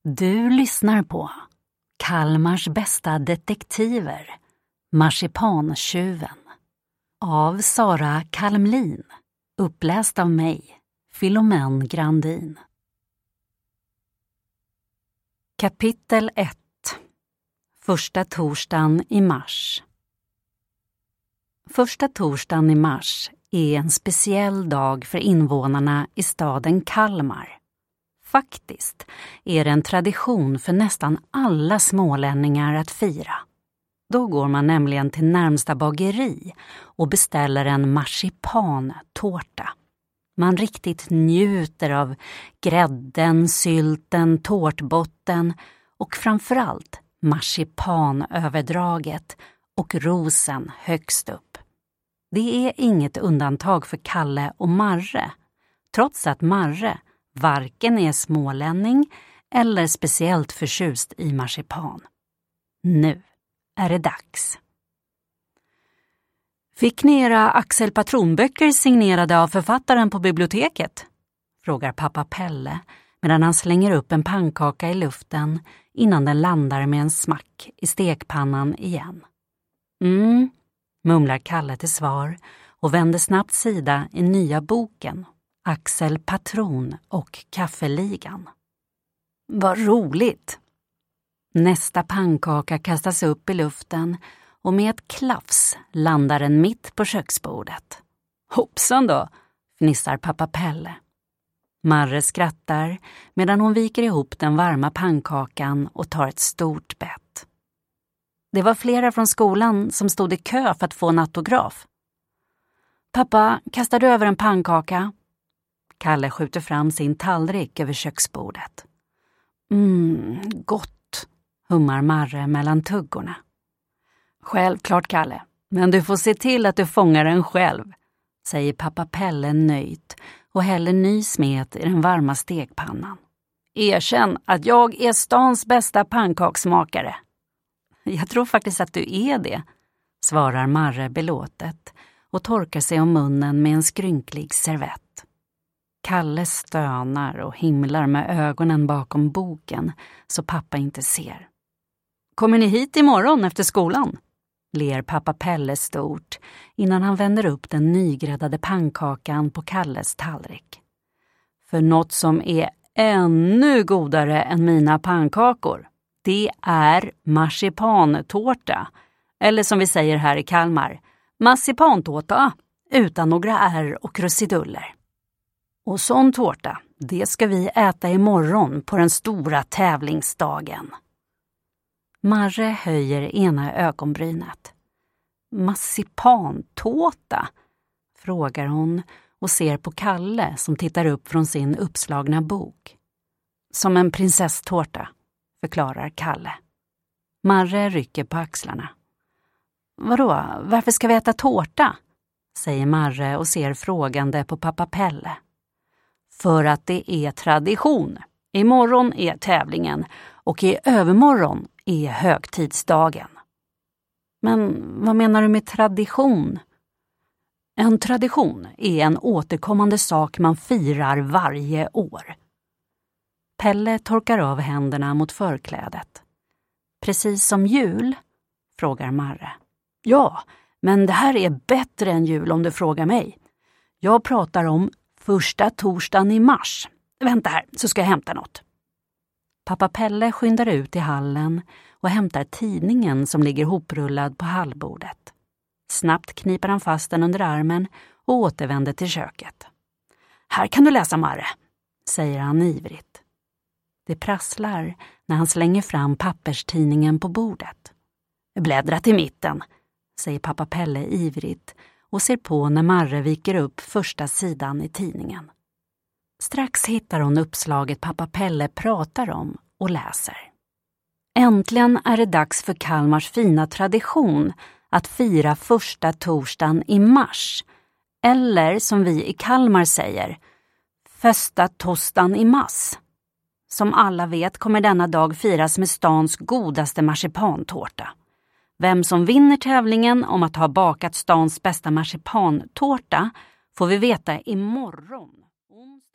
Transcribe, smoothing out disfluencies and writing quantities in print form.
Du lyssnar på Kalmars bästa detektiver, Marsipan-tjuven, av Sara Kalmlin, uppläst av mig, Philomène Grandin. Kapitel 1. Första torsdagen i mars. Första torsdagen i mars är en speciell dag för invånarna i staden Kalmar. Faktiskt är det en tradition för nästan alla smålänningar att fira. Då går man nämligen till närmsta bageri och beställer en marsipantårta. Man riktigt njuter av grädden, sylten, tårtbotten och framförallt marsipanöverdraget och rosen högst upp. Det är inget undantag för Kalle och Marre, trots att Marre varken är smålänning eller speciellt förtjust i marsipan. Nu är det dags. Fick ni era Axel Patronböcker signerade av författaren på biblioteket? Frågar pappa Pelle medan han slänger upp en pannkaka i luften innan den landar med en smack i stekpannan igen. Mumlar Kalle till svar och vänder snabbt sida i nya boken Axel Patron och kaffeligan. Vad roligt! Nästa pannkaka kastas upp i luften och med ett klafs landar den mitt på köksbordet. Hoppsan då, fnissar pappa Pelle. Marre skrattar medan hon viker ihop den varma pannkakan och tar ett stort bett. Det var flera från skolan som stod i kö för att få en autograf. Pappa, kastar du över en pannkaka? Kalle skjuter fram sin tallrik över köksbordet. Gott, hummar Marre mellan tuggorna. Självklart, Kalle, men du får se till att du fångar den själv, säger pappa Pelle nöjt och häller ny smet i den varma stekpannan. Erkänn att jag är stans bästa pannkaksmakare. Jag tror faktiskt att du är det, svarar Marre belåtet och torkar sig om munnen med en skrynklig servett. Kalle stönar och himlar med ögonen bakom boken så pappa inte ser. Kommer ni hit imorgon efter skolan? Ler pappa Pelle stort innan han vänder upp den nygräddade pannkakan på Kalles tallrik. För något som är ännu godare än mina pannkakor, det är marsipantårta. Eller som vi säger här i Kalmar, marsipantårta utan några ärr och krusiduller. Och sån tårta, det ska vi äta imorgon på den stora tävlingsdagen. Marre höjer ena ögonbrynet. Marsipantårta? Frågar hon och ser på Kalle som tittar upp från sin uppslagna bok. Som en prinsesstårta, förklarar Kalle. Marre rycker på axlarna. Vadå, varför ska vi äta tårta? Säger Marre och ser frågande på pappa Pelle. För att det är tradition. Imorgon är tävlingen och i övermorgon är högtidsdagen. Men vad menar du med tradition? En tradition är en återkommande sak man firar varje år. Pelle torkar av händerna mot förklädet. Precis som jul? Frågar Marre. Ja, men det här är bättre än jul om du frågar mig. Jag pratar om första torsdagen i mars. Vänta här, så ska jag hämta något. Pappa Pelle skyndar ut i hallen och hämtar tidningen som ligger hoprullad på hallbordet. Snabbt kniper han fast den under armen och återvänder till köket. Här kan du läsa, Marre, säger han ivrigt. Det prasslar när han slänger fram papperstidningen på bordet. Bläddra till mitten, säger pappa Pelle ivrigt och ser på när Marre viker upp första sidan i tidningen. Strax hittar hon uppslaget pappa Pelle pratar om och läser. Äntligen är det dags för Kalmars fina tradition att fira första torsdagen i mars. Eller som vi i Kalmar säger, första torsdagen i mars. Som alla vet kommer denna dag firas med stans godaste marsipantårta. Vem som vinner tävlingen om att ha bakat stans bästa marsipantårta får vi veta imorgon.